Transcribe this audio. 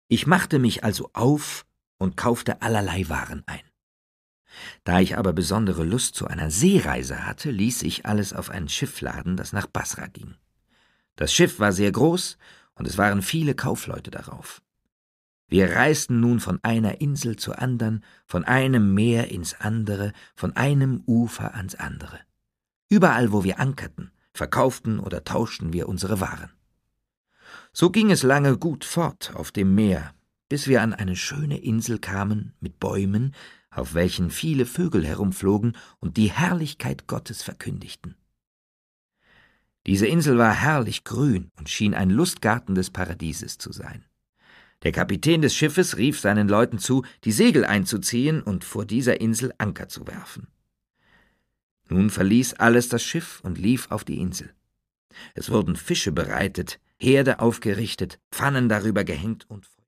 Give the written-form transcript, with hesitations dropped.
Ich machte mich also auf und kaufte allerlei Waren ein. Da ich aber besondere Lust zu einer Seereise hatte, ließ ich alles auf ein Schiff laden, das nach Basra ging. Das Schiff war sehr groß, und es waren viele Kaufleute darauf. Wir reisten nun von einer Insel zur andern, von einem Meer ins andere, von einem Ufer ans andere. Überall, wo wir ankerten, verkauften oder tauschten wir unsere Waren. So ging es lange gut fort auf dem Meer, bis wir an eine schöne Insel kamen mit Bäumen, auf welchen viele Vögel herumflogen und die Herrlichkeit Gottes verkündigten. Diese Insel war herrlich grün und schien ein Lustgarten des Paradieses zu sein. Der Kapitän des Schiffes rief seinen Leuten zu, die Segel einzuziehen und vor dieser Insel Anker zu werfen. Nun verließ alles das Schiff und lief auf die Insel. Es wurden Fische bereitet, Herde aufgerichtet, Pfannen darüber gehängt und